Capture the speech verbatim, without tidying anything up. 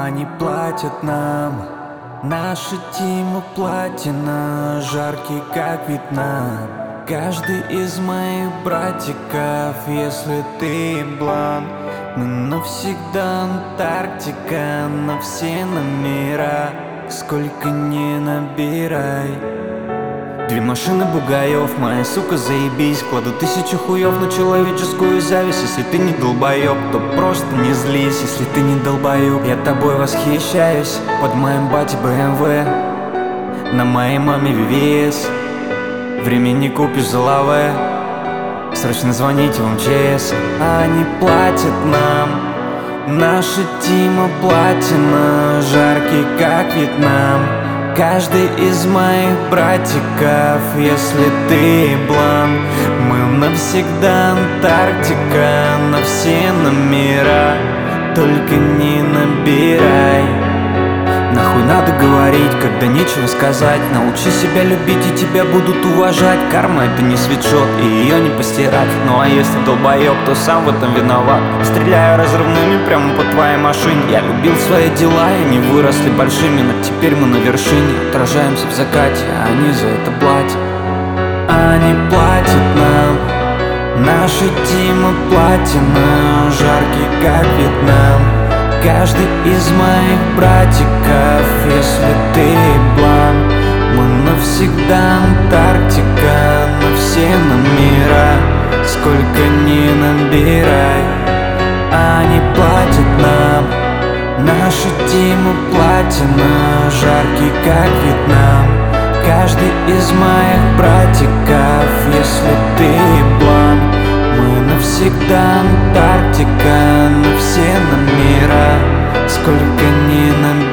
Они платят нам, наша Тима Платина, жаркий как Вьетнам. Каждый из моих братиков, если ты блан, мы навсегда Антарктика, на все номера, сколько не набирай. Две машины бугаев, моя сука, заебись. Кладу тысячу хуев на человеческую зависть. Если ты не долбоеб, то просто не злись. Если ты не долбоеб, я тобой восхищаюсь. Под моим бати бэ эм вэ, на моей маме ви ви эс. Время не купишь за лаве, срочно звоните в эм че эс. Они платят нам, наша Тима Платина, жаркий как Вьетнам. Каждый из моих братиков, если ты блан, мы навсегда Антарктика, на все номера, только не набирай. Нахуй надо говорить, когда нечего сказать. Научи себя любить, и тебя будут уважать. Карма — это не свитшот, и ее не постирать. Ну а если долбоеб, то сам в этом виноват. Стреляю разрывными прямо по твоей машине. Я любил свои дела, и они выросли большими. Но теперь мы на вершине, отражаемся в закате, а они за это платят. Они платят нам, наша Тима Платина, жаркий как Вьетнам. Каждый из моих братиков, если ты блан, мы навсегда Антарктика, на все номера, сколько не набирай. Они платят нам, наша Тима Платина, жаркий как Вьетнам. Каждый из моих братиков, если ты блан, мы навсегда Антарктика, на все номера, сколько не набирай.